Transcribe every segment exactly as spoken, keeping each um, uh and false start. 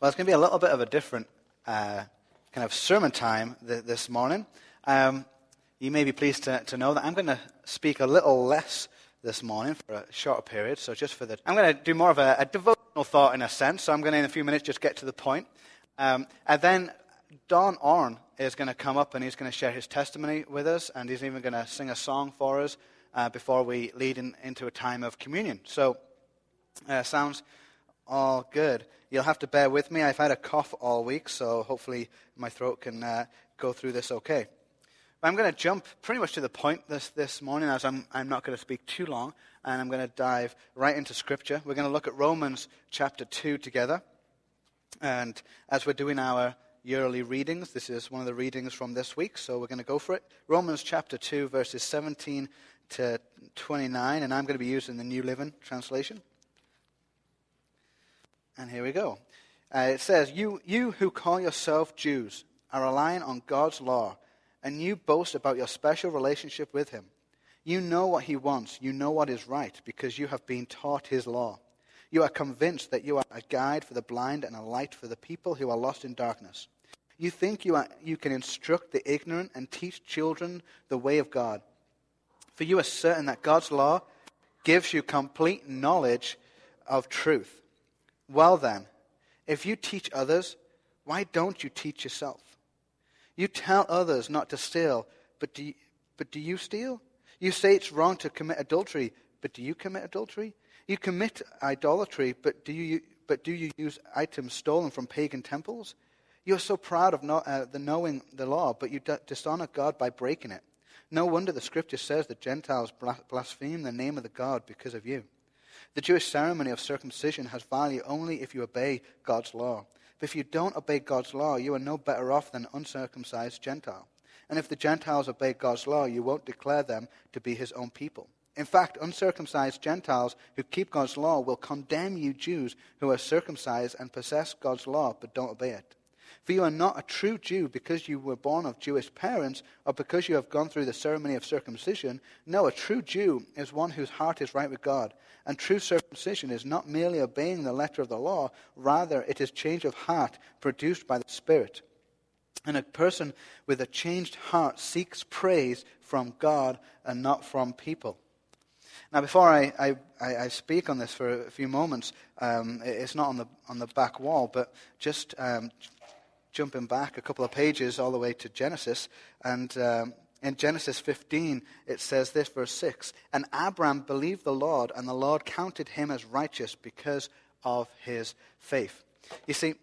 Well, it's going to be a little bit of a different uh, kind of sermon time th- this morning. Um, you may be pleased to, to know that I'm going to speak a little less this morning for a shorter period. So just for the, I'm going to do more of a, a devotional thought in a sense. So I'm going to, in a few minutes, just get to the point. Um, and then Don Orn is going to come up and he's going to share his testimony with us, and he's even going to sing a song for us uh, before we lead in, into a time of communion. So uh, sounds all good. You'll have to bear with me. I've had a cough all week, so hopefully my throat can uh, go through this okay. But I'm going to jump pretty much to the point this, this morning, as I'm, I'm not going to speak too long, and I'm going to dive right into Scripture. We're going to look at Romans chapter two together. And as we're doing our yearly readings, this is one of the readings from this week, so we're going to go for it. Romans chapter two, verses seventeen to twenty-nine, and I'm going to be using the New Living Translation. And here we go. Uh, it says, you, you who call yourself Jews are relying on God's law, and you boast about your special relationship with him. You know what he wants. You know what is right, because you have been taught his law. You are convinced that you are a guide for the blind and a light for the people who are lost in darkness. You think you are, you can instruct the ignorant and teach children the way of God. For you are certain that God's law gives you complete knowledge of truth. Well then, if you teach others, why don't you teach yourself? You tell others not to steal, but do you, but do you steal? You say it's wrong to commit adultery, but do you commit adultery? You commit idolatry, but do you but do you use items stolen from pagan temples? You are so proud of not, uh, the knowing the law, but you d- dishonor God by breaking it. No wonder the Scripture says the Gentiles blaspheme the name of the God because of you. The Jewish ceremony of circumcision has value only if you obey God's law. But if you don't obey God's law, you are no better off than an uncircumcised Gentile. And if the Gentiles obey God's law, you won't declare them to be his own people. In fact, uncircumcised Gentiles who keep God's law will condemn you Jews who are circumcised and possess God's law but don't obey it. For you are not a true Jew because you were born of Jewish parents or because you have gone through the ceremony of circumcision. No, a true Jew is one whose heart is right with God. And true circumcision is not merely obeying the letter of the law, rather it is change of heart produced by the Spirit. And a person with a changed heart seeks praise from God and not from people. Now, before I, I, I speak on this for a few moments, um, it's not on the on the back wall, but just um, jumping back a couple of pages all the way to Genesis, and um, in Genesis fifteen, it says this, verse six, and Abram believed the Lord, and the Lord counted him as righteous because of his faith. You see,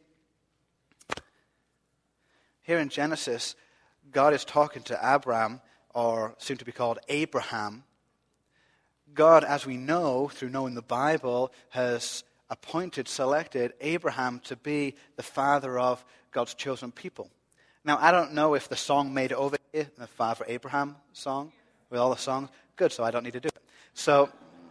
here in Genesis, God is talking to Abram, or soon to be called Abraham. God, as we know through knowing the Bible, has appointed, selected Abraham to be the father of God's chosen people. Now, I don't know if the song made it over here, the Father Abraham song, with all the songs. Good, so I don't need to do it. So,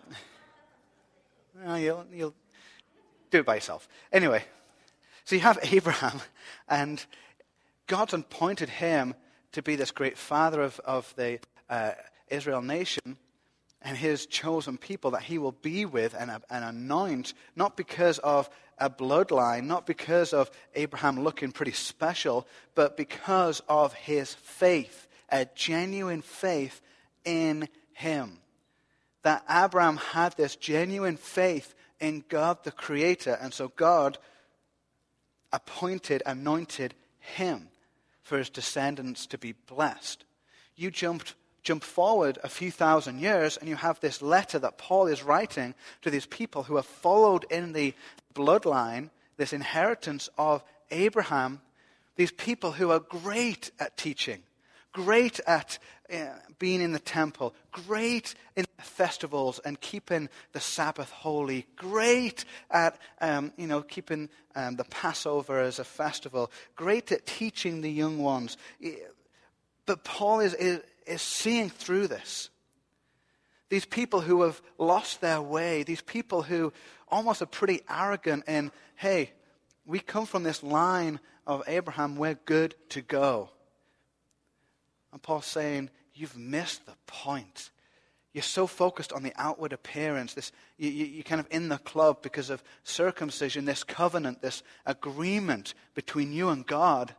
well, you'll, you'll do it by yourself. Anyway, so you have Abraham, and God's appointed him to be this great father of, of the uh, Israel nation, and his chosen people that he will be with and, and anoint, not because of a bloodline, not because of Abraham looking pretty special, but because of his faith, a genuine faith in him. That Abraham had this genuine faith in God the Creator, and so God appointed, anointed him for his descendants to be blessed. You jumped Jump forward a few thousand years, and you have this letter that Paul is writing to these people who have followed in the bloodline, this inheritance of Abraham, these people who are great at teaching, great at uh, being in the temple, great in festivals and keeping the Sabbath holy, great at um, you know keeping um, the Passover as a festival, great at teaching the young ones. But Paul is, is is seeing through this. These people who have lost their way, these people who almost are pretty arrogant in, hey, we come from this line of Abraham, we're good to go. And Paul's saying, you've missed the point. You're so focused on the outward appearance. This, you, you, you're kind of in the club because of circumcision, this covenant, this agreement between you and God,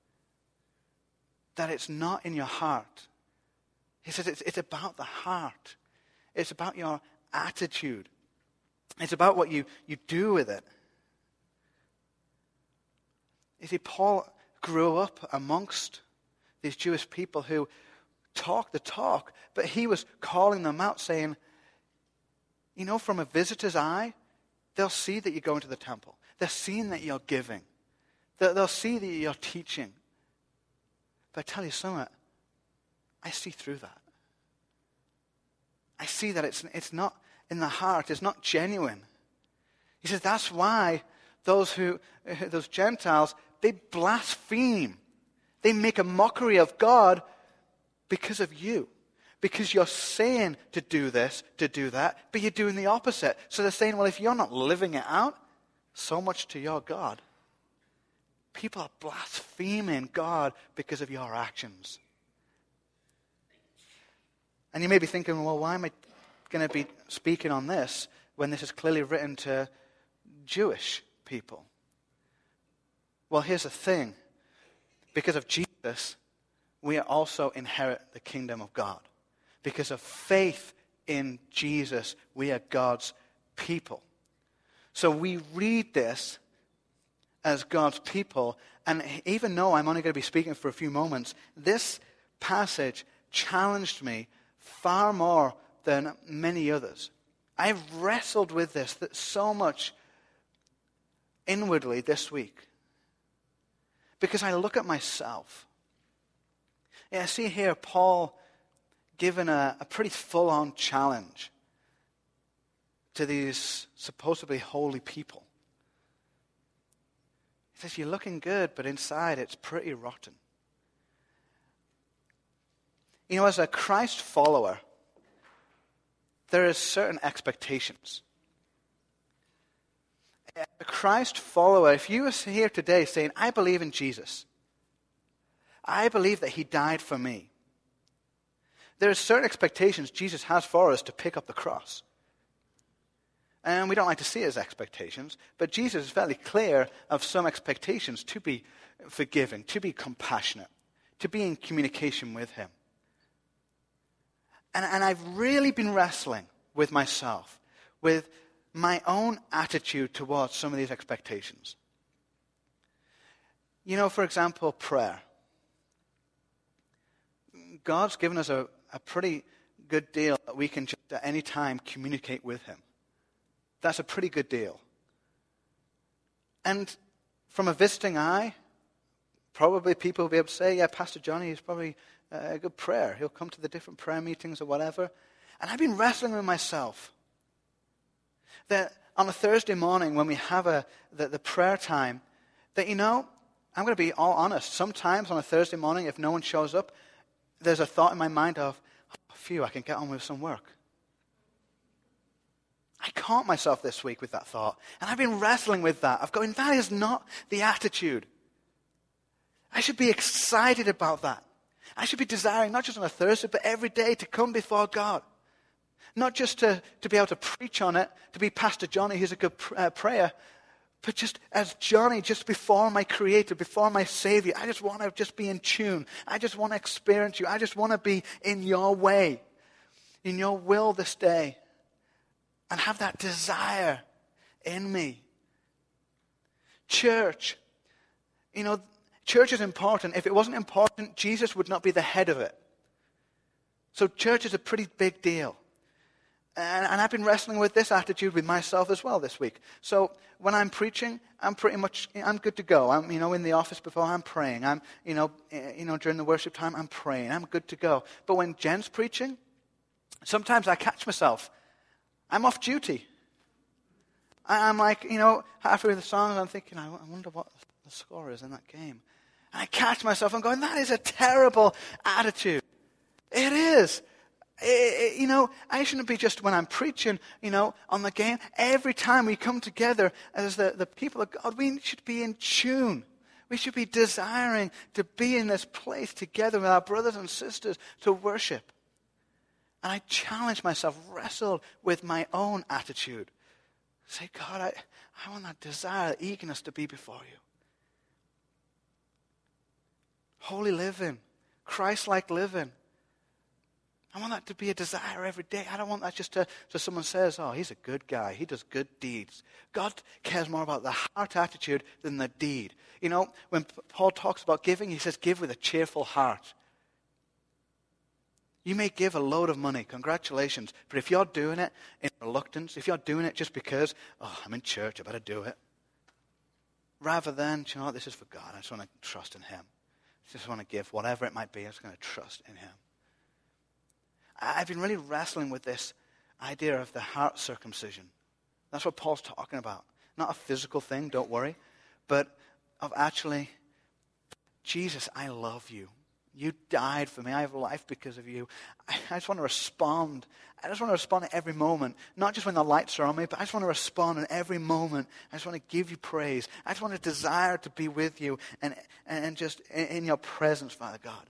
that it's not in your heart. He says it's, it's about the heart. It's about your attitude. It's about what you, you do with it. You see, Paul grew up amongst these Jewish people who talk the talk, but he was calling them out saying, you know, from a visitor's eye, they'll see that you're going to the temple. They're seeing that you're giving. They'll, they'll see that you're teaching. But I tell you something, I see through that. I see that it's, it's not in the heart. It's not genuine. He says that's why those who, those Gentiles, they blaspheme. They make a mockery of God because of you. Because you're saying to do this, to do that, but you're doing the opposite. So they're saying, well, if you're not living it out, so much to your God. People are blaspheming God because of your actions. And you may be thinking, well, why am I going to be speaking on this when this is clearly written to Jewish people? Well, here's the thing. Because of Jesus, we also inherit the kingdom of God. Because of faith in Jesus, we are God's people. So we read this as God's people, and even though I'm only going to be speaking for a few moments, this passage challenged me far more than many others. I've wrestled with this that so much inwardly this week. Because I look at myself. Yeah, I see here Paul given a, a pretty full-on challenge to these supposedly holy people. He says, you're looking good, but inside it's pretty rotten. You know, as a Christ follower, there is certain expectations. As a Christ follower, if you were here today saying, I believe in Jesus, I believe that he died for me, there are certain expectations Jesus has for us to pick up the cross. And we don't like to see his expectations, but Jesus is fairly clear of some expectations to be forgiving, to be compassionate, to be in communication with him. And, and I've really been wrestling with myself, with my own attitude towards some of these expectations. You know, for example, prayer. God's given us a, a pretty good deal that we can just at any time communicate with him. That's a pretty good deal. And from a visiting eye, probably people will be able to say, yeah, Pastor Johnny is probably a good prayer. He'll come to the different prayer meetings or whatever. And I've been wrestling with myself that on a Thursday morning when we have a the, the prayer time, that, you know, I'm going to be all honest. Sometimes on a Thursday morning, if no one shows up, there's a thought in my mind of, oh, phew, I can get on with some work. I caught myself this week with that thought. And I've been wrestling with that. I've going, that is not the attitude. I should be excited about that. I should be desiring, not just on a Thursday, but every day to come before God. Not just to, to be able to preach on it, to be Pastor Johnny, who's a good uh, prayer, but just as Johnny, just before my Creator, before my Savior. I just want to just be in tune. I just want to experience you. I just want to be in your way, in your will this day, and have that desire in me. Church, you know, church is important. If it wasn't important, Jesus would not be the head of it. So church is a pretty big deal. And, and I've been wrestling with this attitude with myself as well this week. So when I'm preaching, I'm pretty much, I'm good to go. I'm, you know, in the office before I'm praying. I'm, you know, you know, during the worship time, I'm praying. I'm good to go. But when Jen's preaching, sometimes I catch myself. I'm off duty. I, I'm like, you know, halfway through the song, I'm thinking, I wonder what the score is in that game. And I catch myself and going, that is a terrible attitude. It is. It, it, you know, I shouldn't be just when I'm preaching, you know, on the game. Every time we come together as the, the people of God, we should be in tune. We should be desiring to be in this place together with our brothers and sisters to worship. And I challenge myself, wrestle with my own attitude. Say, God, I, I want that desire, that eagerness to be before you. Holy living, Christ-like living. I want that to be a desire every day. I don't want that just to, so someone says, oh, he's a good guy. He does good deeds. God cares more about the heart attitude than the deed. You know, when Paul talks about giving, he says, give with a cheerful heart. You may give a load of money, congratulations. But if you're doing it in reluctance, if you're doing it just because, oh, I'm in church, I better do it. Rather than, you know what, this is for God. I just want to trust in him. I just want to give whatever it might be. I'm just going to trust in him. I've been really wrestling with this idea of the heart circumcision. That's what Paul's talking about. Not a physical thing, don't worry, but of actually, Jesus, I love you. You died for me. I have life because of you. I, I just want to respond. I just want to respond at every moment. Not just when the lights are on me, but I just want to respond in every moment. I just want to give you praise. I just want to desire to be with you and, and just in, in your presence, Father God.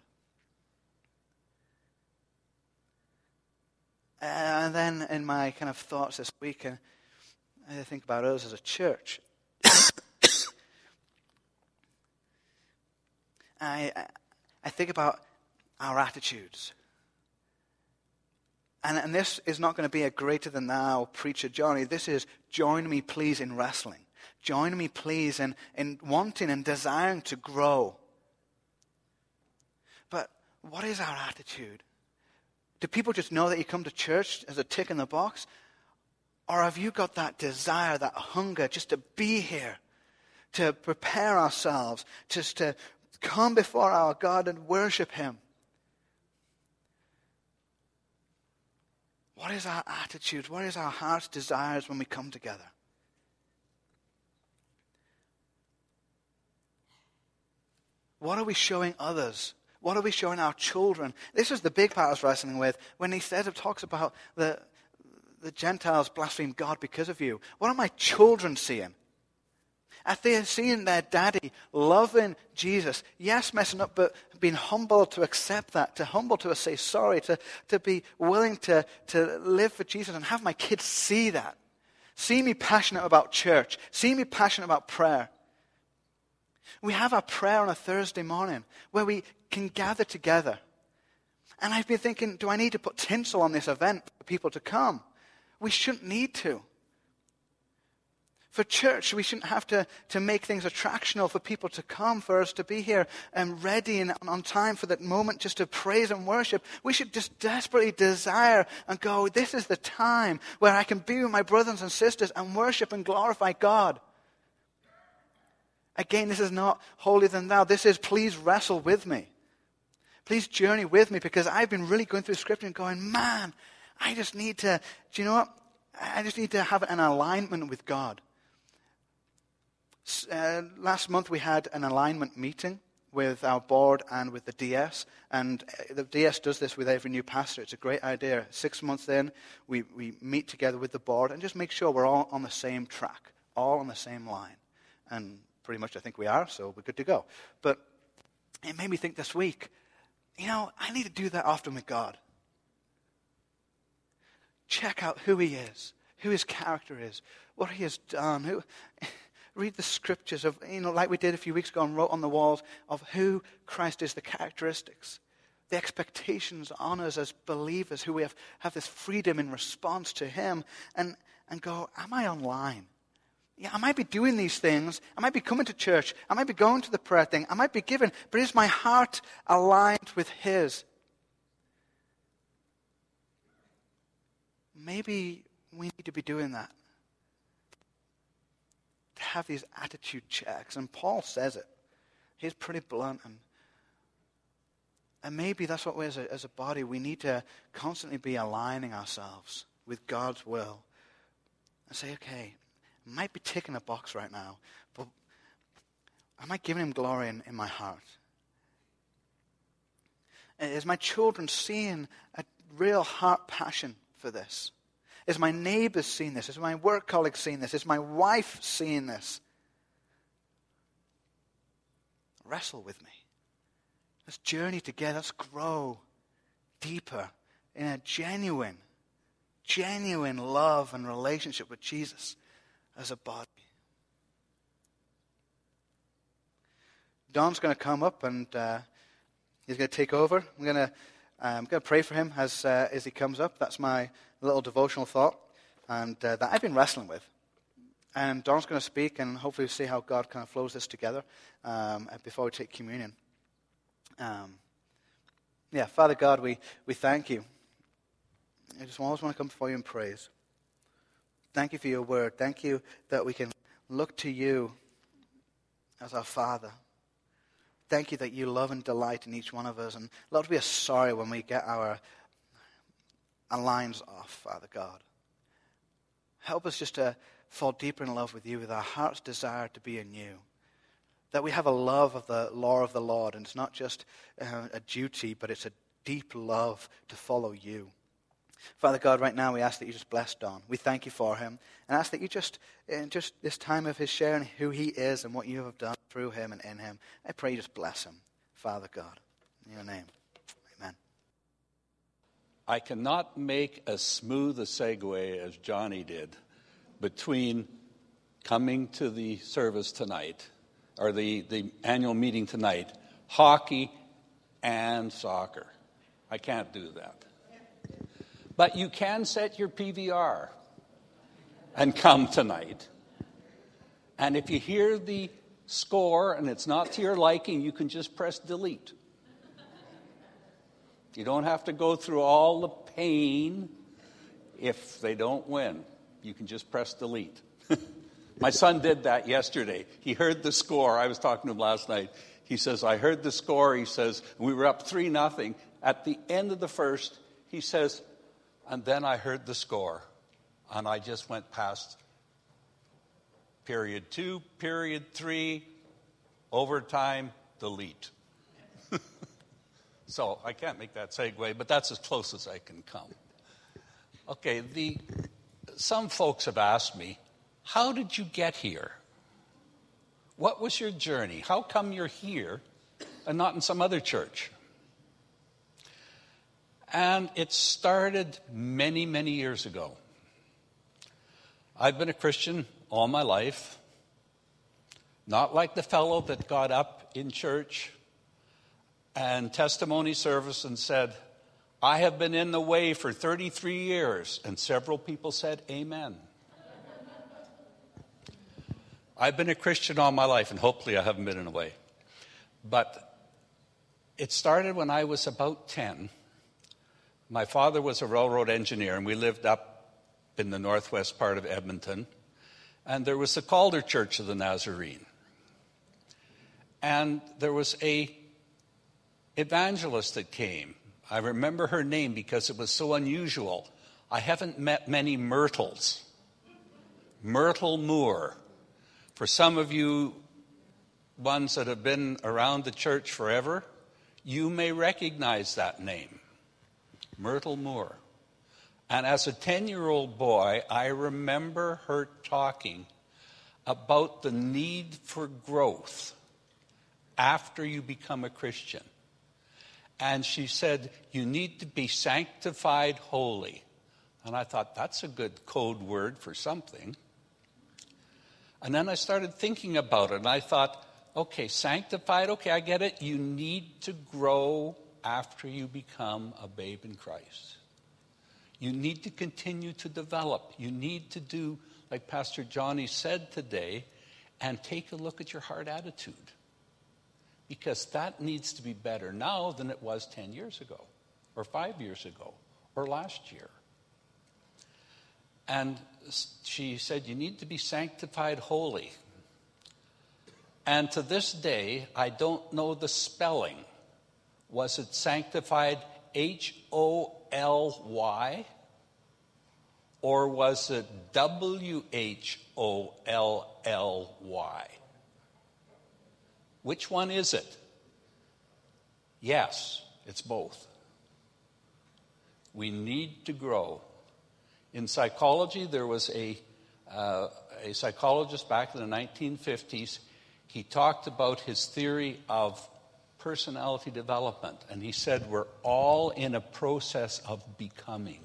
And then in my kind of thoughts this week, uh, I think about us as a church. I, I think about our attitudes. And, and this is not going to be a greater than thou preacher Johnny. This is join me please in wrestling. Join me please in, in wanting and desiring to grow. But what is our attitude? Do people just know that you come to church as a tick in the box? Or have you got that desire, that hunger just to be here, to prepare ourselves, just to come before our God and worship him? What is our attitude? What is our heart's desires when we come together? What are we showing others? What are we showing our children? This is the big part I was wrestling with. When he says, it talks about the, the Gentiles blaspheme God because of you. What are my children seeing? Are they seeing their daddy loving Jesus? Yes, messing up, but being humble to accept that, to humble to say sorry, to, to be willing to, to live for Jesus and have my kids see that. See me passionate about church. See me passionate about prayer. We have our prayer on a Thursday morning where we can gather together. And I've been thinking, do I need to put tinsel on this event for people to come? We shouldn't need to. For church, we shouldn't have to, to make things attractional for people to come, for us to be here and ready and on time for that moment just to praise and worship. We should just desperately desire and go, this is the time where I can be with my brothers and sisters and worship and glorify God. Again, this is not holier than thou. This is please wrestle with me. Please journey with me, because I've been really going through Scripture and going, man, I just need to, do you know what? I just need to have an alignment with God. Uh, last month we had an alignment meeting with our board and with the D S. And the D S does this with every new pastor. It's a great idea. Six months in, we, we meet together with the board and just make sure we're all on the same track, all on the same line. And pretty much I think we are, so we're good to go. But it made me think this week, you know, I need to do that often with God. Check out who he is, who his character is, what he has done. Who, read the scriptures of, you know, like we did a few weeks ago and wrote on the walls of who Christ is, the characteristics, the expectations on us as believers, who we have, have this freedom in response to him, and, and go, am I online? Yeah, I might be doing these things. I might be coming to church. I might be going to the prayer thing. I might be giving. But is my heart aligned with his? Maybe we need to be doing that. To have these attitude checks. And Paul says it. He's pretty blunt. And, and maybe that's what we as a, as a body, we need to constantly be aligning ourselves with God's will. And say, okay, I might be ticking a box right now, but am I giving him glory in, in my heart? Is my children seeing a real heart passion for this? Is my neighbors seeing this? Is my work colleagues seeing this? Is my wife seeing this? Wrestle with me. Let's journey together. Let's grow deeper in a genuine, genuine love and relationship with Jesus as a body. Don's going to come up and uh, he's going to take over. I'm going to I'm going to pray for him as uh, as he comes up. That's my little devotional thought, and uh, that I've been wrestling with. And Don's going to speak, and hopefully we'll see how God kind of flows this together um, before we take communion. Um, yeah, Father God, we, we thank you. I just always want to come before you in praise. Thank you for your word. Thank you that we can look to you as our Father. Thank you that you love and delight in each one of us. And Lord, we are sorry when we get our, our lines off, Father God. Help us just to fall deeper in love with you, with our heart's desire to be in you. That we have a love of the law of the Lord, and it's not just uh, a duty, but it's a deep love to follow you. Father God, right now we ask that you just bless Don. We thank you for him, and ask that you just, in just this time of his sharing who he is and what you have done through him and in him, I pray you just bless him, Father God. In your name, amen. I cannot make as smooth a segue as Johnny did between coming to the service tonight, or the, the annual meeting tonight, hockey and soccer. I can't do that. But you can set your P V R and come tonight. And if you hear the score and it's not to your liking, you can just press delete. You don't have to go through all the pain if they don't win. You can just press delete. My son did that yesterday. He heard the score. I was talking to him last night. He says, I heard the score. He says, we were up three nothing. At the end of the first, he says, and then I heard the score. And I just went past period two, period three, overtime, delete. So I can't make that segue, but that's as close as I can come. Okay, the some folks have asked me, how did you get here? What was your journey? How come you're here and not in some other church? And it started many, many years ago. I've been a Christian all my life, not like the fellow that got up in church and testimony service and said, I have been in the way for thirty-three years, and several people said, amen. I've been a Christian all my life, and hopefully I haven't been in the way. But it started when I was about ten. My father was a railroad engineer, and we lived up in the northwest part of Edmonton. And there was the Calder Church of the Nazarene. And there was a evangelist that came. I remember her name because it was so unusual. I haven't met many Myrtles. Myrtle Moore. For some of you ones that have been around the church forever, you may recognize that name. Myrtle Moore. And as a ten-year-old boy, I remember her talking about the need for growth after you become a Christian. And she said, you need to be sanctified holy. And I thought, that's a good code word for something. And then I started thinking about it, and I thought, okay, sanctified, okay, I get it. You need to grow after you become a babe in Christ. You need to continue to develop. You need to do, like Pastor Johnny said today, and take a look at your heart attitude. Because that needs to be better now than it was ten years ago, or five years ago, or last year. And she said, you need to be sanctified holy. And to this day, I don't know the spelling. Was it sanctified H O L Y? Or was it W H O L L Y? Which one is it? Yes, it's both. We need to grow. In psychology, there was a, uh, a psychologist back in the nineteen fifties. He talked about his theory of personality development. And he said, we're all in a process of becoming.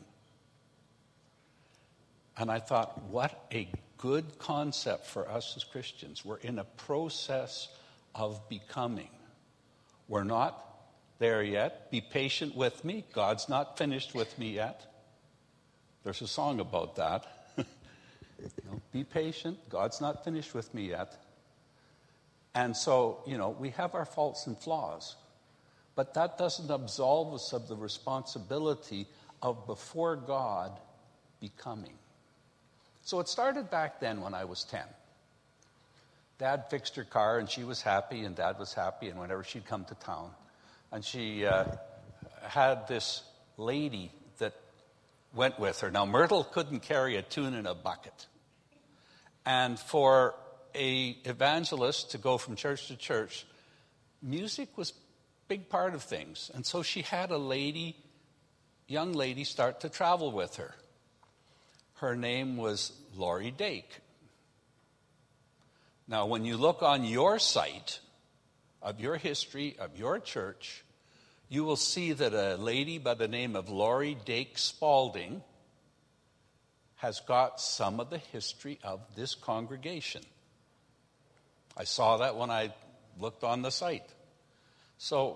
And I thought, what a good concept for us as Christians. We're in a process of becoming. We're not there yet. Be patient with me. God's not finished with me yet. There's a song about that. You know, be patient. God's not finished with me yet. And so, you know, we have our faults and flaws. But that doesn't absolve us of the responsibility of before God becoming. So it started back then when I was ten. Dad fixed her car and she was happy and Dad was happy, and whenever she'd come to town. And she uh, had this lady that went with her. Now, Myrtle couldn't carry a tune in a bucket. And for a evangelist to go from church to church, music was a big part of things. And so she had a lady, young lady, start to travel with her. Her name was Laurie Dake. Now, when you look on your site of your history, of your church, you will see that a lady by the name of Laurie Dake Spalding has got some of the history of this congregation. I saw that when I looked on the site. So,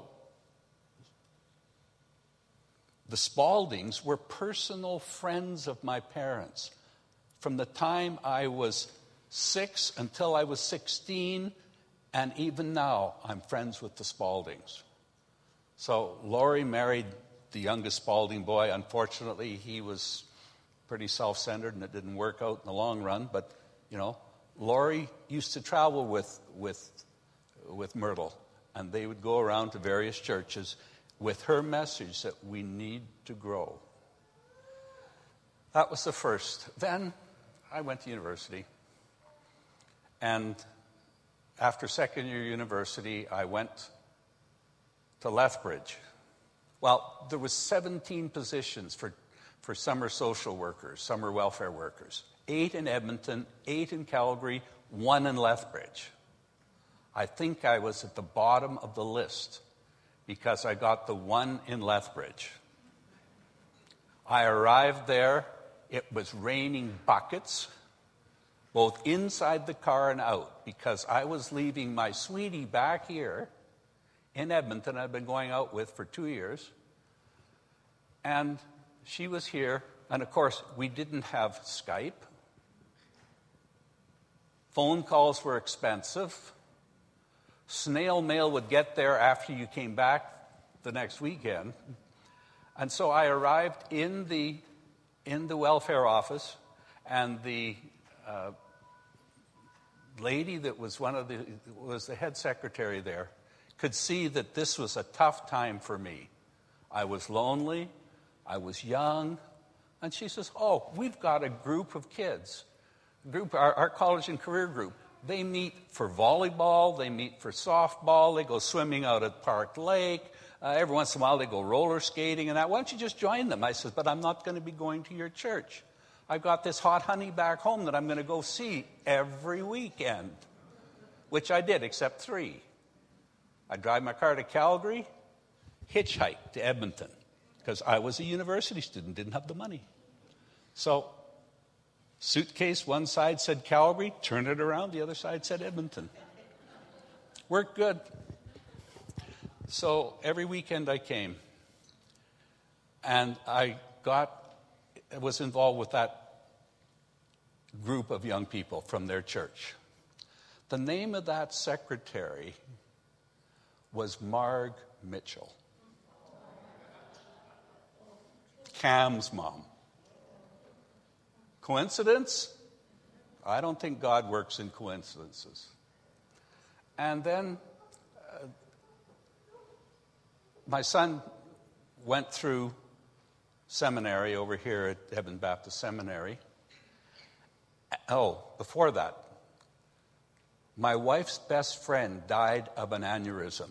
the Spaldings were personal friends of my parents. From the time I was six until I was sixteen, and even now, I'm friends with the Spaldings. So Laurie married the youngest Spalding boy. Unfortunately, he was pretty self-centered, and it didn't work out in the long run. But, you know, Laurie used to travel with, with, with Myrtle, and they would go around to various churches with her message that we need to grow. That was the first. Then I went to university. And after second year university, I went to Lethbridge. Well, there was seventeen positions for, for summer social workers, summer welfare workers. Eight in Edmonton, eight in Calgary, one in Lethbridge. I think I was at the bottom of the list because I got the one in Lethbridge. I arrived there. It was raining buckets, both inside the car and out, because I was leaving my sweetie back here in Edmonton I'd been going out with for two years. And she was here. And, of course, we didn't have Skype. Phone calls were expensive. Snail mail would get there after you came back the next weekend. And so I arrived in the in the welfare office, and the uh, lady that was one of the was the head secretary there could see that this was a tough time for me. I was lonely, I was young, and she says, "Oh, we've got a group of kids, a group our, our college and career group. They meet for volleyball, they meet for softball, they go swimming out at Park Lake. Uh, every once in a while they go roller skating and that. Why don't you just join them?" I said, "But I'm not going to be going to your church. I've got this hot honey back home that I'm going to go see every weekend," which I did, except three. I'd drive my car to Calgary, hitchhike to Edmonton, because I was a university student, didn't have the money. So, suitcase, one side said Calgary, turn it around, the other side said Edmonton. Worked good. So every weekend I came, and I got, was involved with that group of young people from their church. The name of that secretary was Marg Mitchell, Cam's mom. Coincidence? I don't think God works in coincidences. And then uh, my son went through seminary over here at Evan Baptist Seminary. Oh, before that, my wife's best friend died of an aneurysm,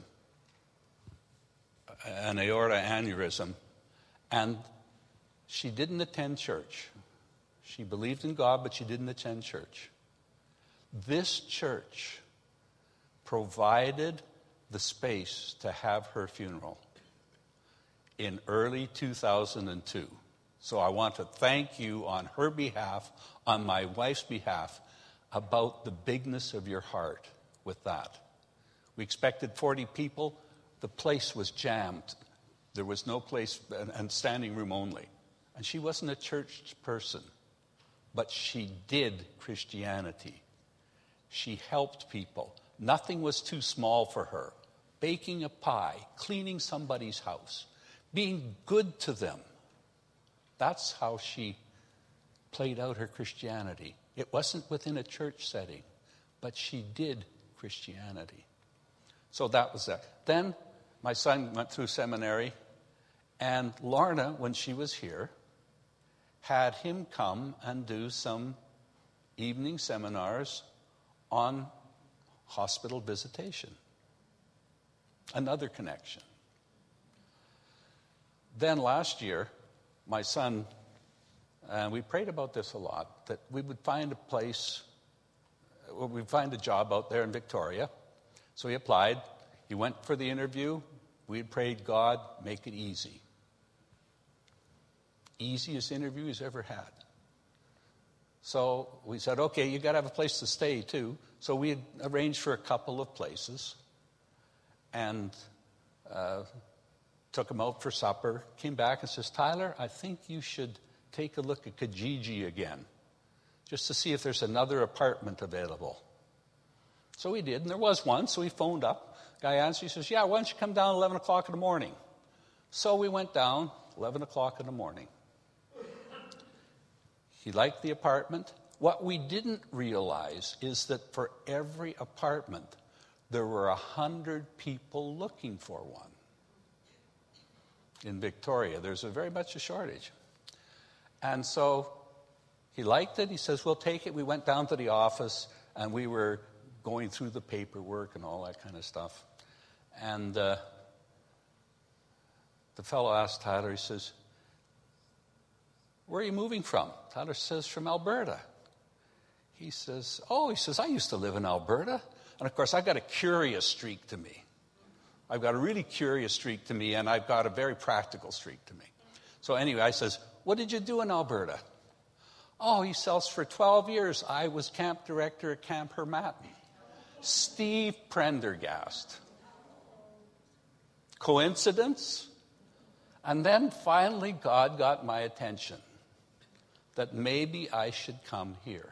an aorta aneurysm, and she didn't attend church. She believed in God, but she didn't attend church. This church provided the space to have her funeral in early two thousand two. So I want to thank you on her behalf, on my wife's behalf, about the bigness of your heart with that. We expected forty people. The place was jammed. There was no place, and standing room only. And she wasn't a church person, but she did Christianity. She helped people. Nothing was too small for her. Baking a pie, cleaning somebody's house, being good to them. That's how she played out her Christianity. It wasn't within a church setting, but she did Christianity. So that was that. Then my son went through seminary, and Lorna, when she was here, had him come and do some evening seminars on hospital visitation. Another connection. Then last year, my son, and we prayed about this a lot, that we would find a place, or we'd find a job out there in Victoria. So he applied. He went for the interview. We had prayed, God, make it easy. Easiest interview he's ever had. So we said, okay, you got to have a place to stay too. So we had arranged for a couple of places and uh, took him out for supper, came back and says, Tyler, I think you should take a look at Kijiji again, just to see if there's another apartment available. So we did, and there was one, so he phoned up. Guy answered, he says, yeah, why don't you come down at eleven o'clock in the morning? So we went down, eleven o'clock in the morning. He liked the apartment. What we didn't realize is that for every apartment, there were a hundred people looking for one. In Victoria, there's a very much a shortage. And so he liked it. He says, we'll take it. We went down to the office, and we were going through the paperwork and all that kind of stuff. And uh, the fellow asked Tyler, he says, where are you moving from? Tyler says, from Alberta. He says, oh, he says, I used to live in Alberta. And of course, I've got a curious streak to me. I've got a really curious streak to me, and I've got a very practical streak to me. So anyway, I says, what did you do in Alberta? Oh, he says, for twelve years, I was camp director at Camp Hermatin. Steve Prendergast. Coincidence? And then finally, God got my attention that maybe I should come here.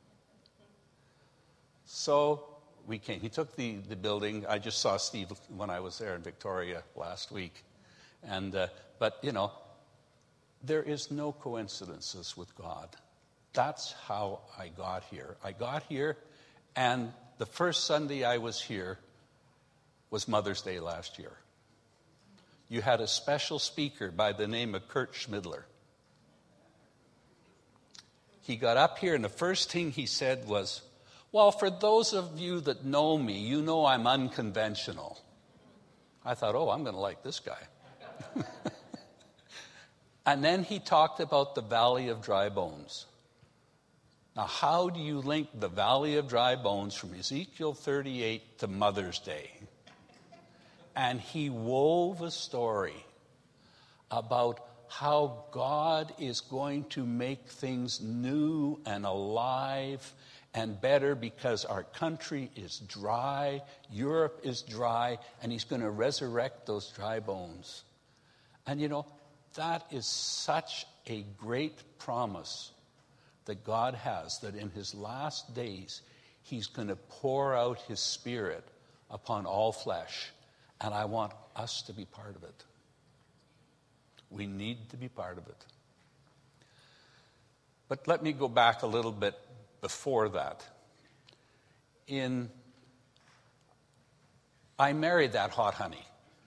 So we came. He took the, the building. I just saw Steve when I was there in Victoria last week. And uh, but, you know, there is no coincidences with God. That's how I got here. I got here, and the first Sunday I was here was Mother's Day last year. You had a special speaker by the name of Kurt Schmidler. He got up here, and the first thing he said was, well, for those of you that know me, you know I'm unconventional. I thought, oh, I'm going to like this guy. And then he talked about the Valley of Dry Bones. Now, how do you link the Valley of Dry Bones from Ezekiel thirty-eight to Mother's Day? And he wove a story about how God is going to make things new and alive and better because our country is dry, Europe is dry, and he's going to resurrect those dry bones. And you know, that is such a great promise that God has, that in his last days, he's going to pour out his Spirit upon all flesh. And I want us to be part of it. We need to be part of it. But let me go back a little bit before that. In, I married that hot honey.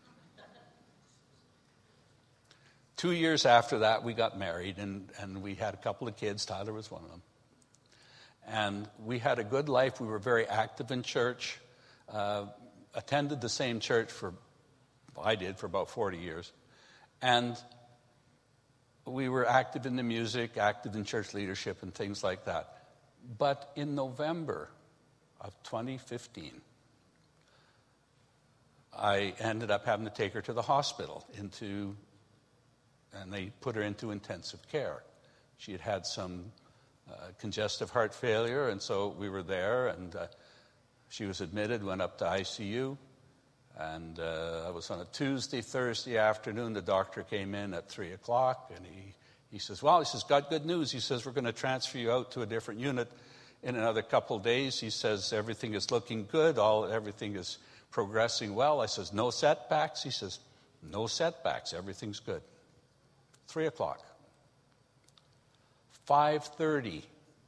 Two years after that, we got married, and, and we had a couple of kids. Tyler was one of them. And we had a good life. We were very active in church. Uh, attended the same church for, well, I did, for about forty years. And we were active in the music, active in church leadership and things like that. But in November of twenty fifteen, I ended up having to take her to the hospital, into, and they put her into intensive care. She had had some uh, congestive heart failure, and so we were there, and uh, she was admitted, went up to I C U, and uh, it was on a Tuesday, Thursday afternoon. The doctor came in at three o'clock, and he, he says, well, he says, got good news. He says, we're going to transfer you out to a different unit in another couple of days. He says, everything is looking good, all everything is progressing well. I says, no setbacks? He says, no setbacks, everything's good. Three o'clock. five thirty,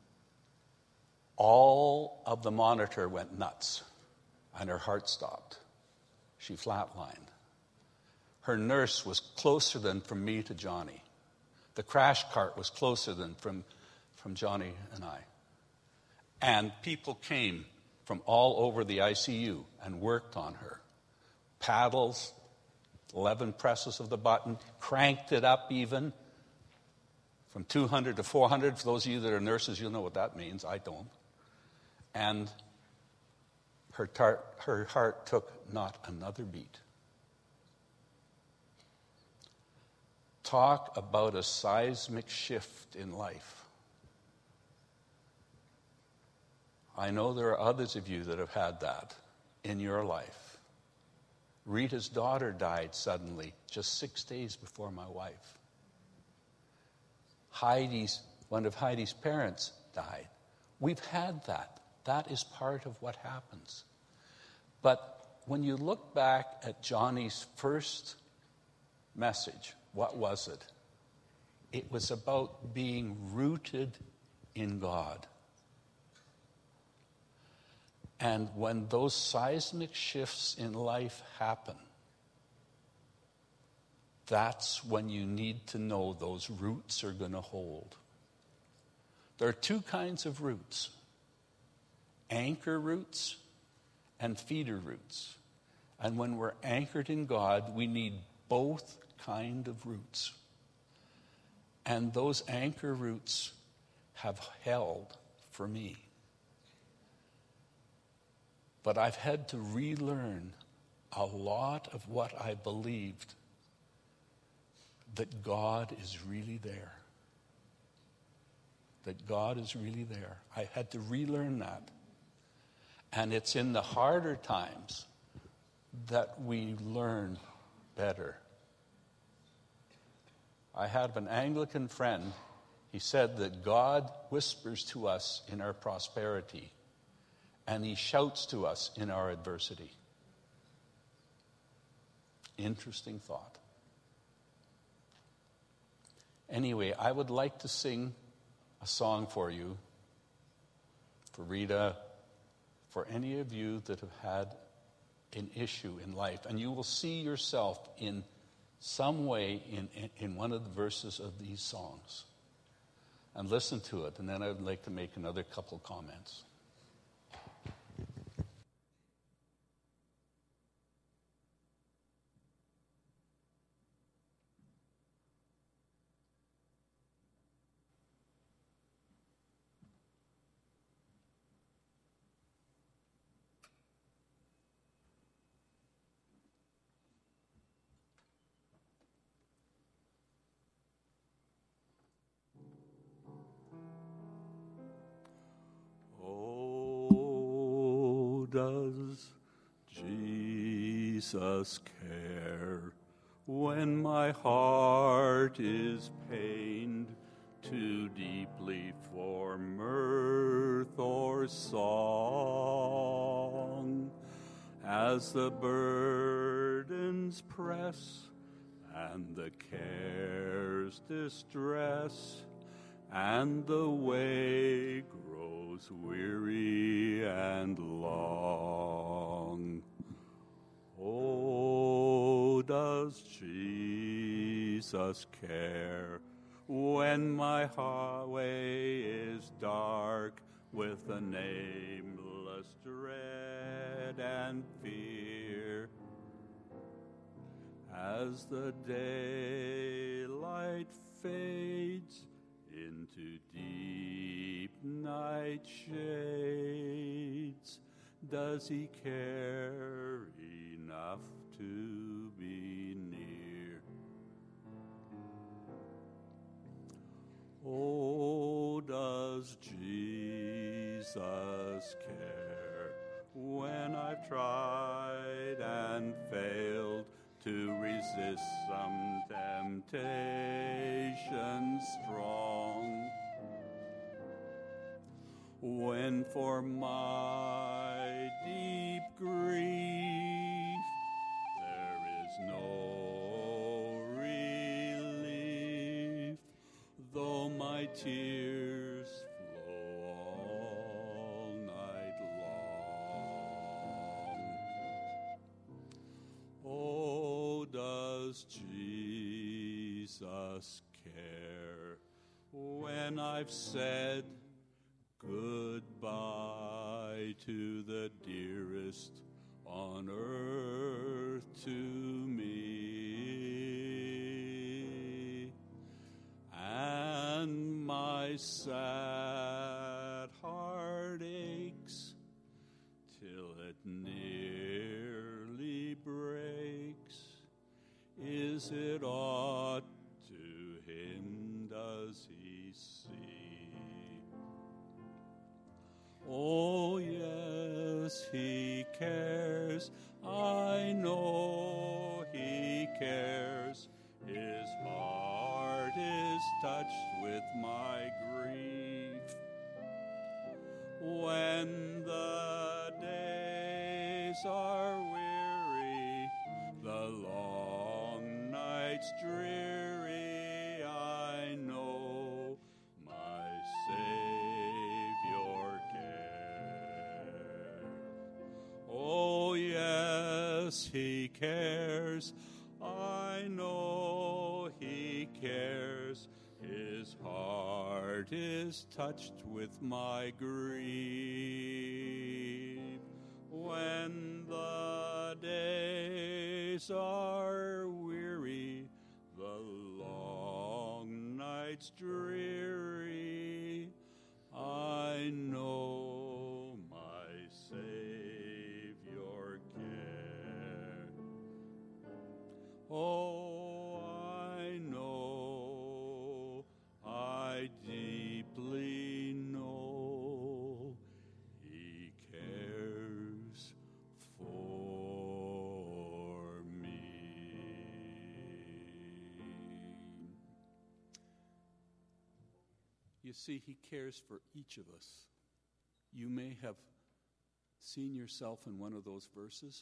all of the monitor went nuts, and her heart stopped. She flatlined. Her nurse was closer than from me to Johnny. The crash cart was closer than from, from Johnny and I. And people came from all over the I C U and worked on her. Paddles, eleven presses of the button, cranked it up even from two hundred to four hundred. For those of you that are nurses, you'll know what that means. I don't. And her, tar- her heart took not another beat. Talk about a seismic shift in life. I know there are others of you that have had that in your life. Rita's daughter died suddenly just six days before my wife. Heidi's, one of Heidi's parents died. We've had that. That is part of what happens. But when you look back at Johnny's first message, what was it? It was about being rooted in God. And when those seismic shifts in life happen, that's when you need to know those roots are going to hold. There are two kinds of roots: anchor roots and feeder roots. And when we're anchored in God, we need both kind of roots. And those anchor roots have held for me. But I've had to relearn a lot of what I believed, that God is really there. That God is really there. I had to relearn that. And it's in the harder times that we learn better. I have an Anglican friend. He said that God whispers to us in our prosperity, and he shouts to us in our adversity. Interesting thought. Anyway, I would like to sing a song for you, for Rita, for any of you that have had an issue in life. And you will see yourself in some way in, in, in one of the verses of these songs. And listen to it, and then I would like to make another couple comments. Does Jesus care when my heart is pained too deeply for mirth or song? As the burdens press and the cares distress, and the way grows weary and long. Oh, does Jesus care when my way is dark with a nameless dread and fear? As the daylight fades into deep night shades, does he care enough Jesus' care when I've tried and failed to resist some temptation strong. When for my deep grief there is no relief, though my tears flow all night long. Oh, does Jesus care when I've said goodbye to the dearest on earth to me, and my sad heart aches till it nearly breaks? Is it aught to him does he see? Oh, yes, he cares. I know he cares. His heart is touched with my grief. When the days are weary, the long nights dreary, I know my Savior cares. Oh, yes, he cares. I know he cares. His heart is touched with my grief. When the days are weary, the long nights dreary, I know my Savior cares. Oh, I know, I deeply know, he cares for me. You see, he cares for each of us. You may have seen yourself in one of those verses,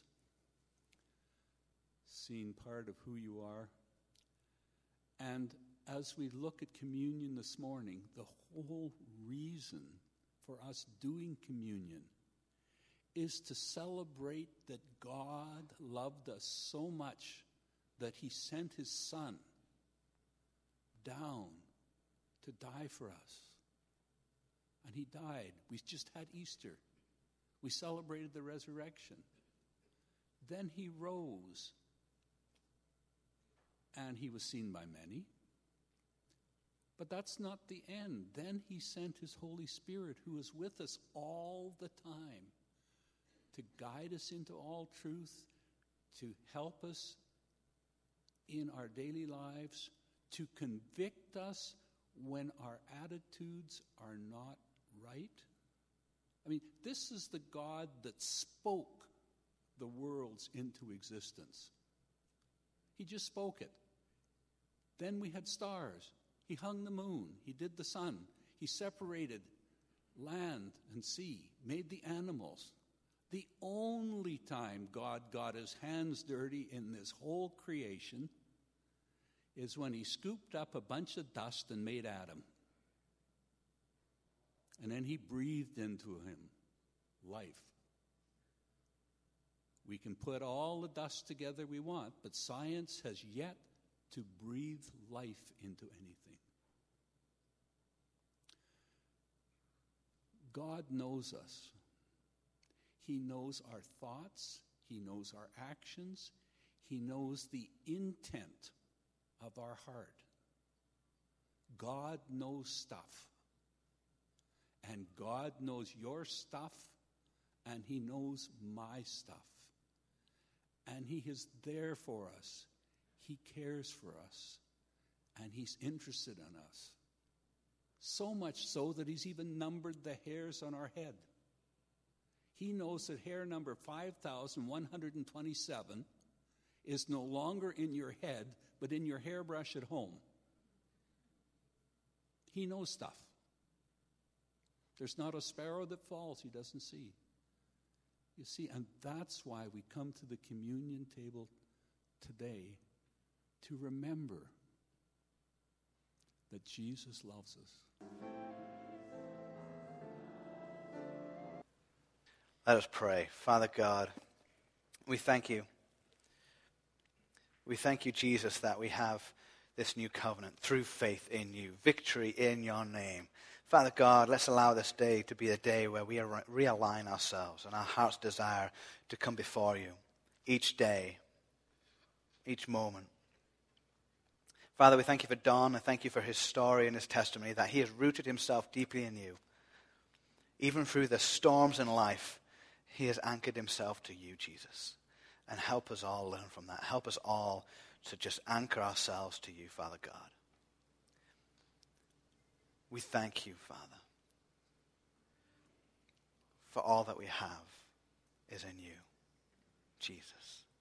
seen part of who you are. And as we look at communion this morning, the whole reason for us doing communion is to celebrate that God loved us so much that he sent his Son down to die for us. And he died. We just had Easter. We celebrated the resurrection. Then he rose. And he was seen by many. But that's not the end. Then he sent his Holy Spirit, who is with us all the time, to guide us into all truth, to help us in our daily lives, to convict us when our attitudes are not right. I mean, this is the God that spoke the worlds into existence. He just spoke it. Then we had stars. He hung the moon. He did the sun. He separated land and sea, made the animals. The only time God got his hands dirty in this whole creation is when he scooped up a bunch of dust and made Adam. And then he breathed into him life. We can put all the dust together we want, but science has yet to breathe life into anything. God knows us. He knows our thoughts. He knows our actions. He knows the intent of our heart. God knows stuff. And God knows your stuff, and he knows my stuff. And he is there for us. He cares for us, and he's interested in us. So much so that he's even numbered the hairs on our head. He knows that hair number five thousand one hundred twenty-seven is no longer in your head, but in your hairbrush at home. He knows stuff. There's not a sparrow that falls he doesn't see. You see, and that's why we come to the communion table today, to remember that Jesus loves us. Let us pray. Father God, we thank you. We thank you, Jesus, that we have this new covenant through faith in you, victory in your name. Father God, let's allow this day to be a day where we realign ourselves and our heart's desire to come before you each day, each moment. Father, we thank you for Don. I thank you for his story and his testimony, that he has rooted himself deeply in you. Even through the storms in life, he has anchored himself to you, Jesus. And help us all learn from that. Help us all to just anchor ourselves to you, Father God. We thank you, Father, for all that we have is in you, Jesus.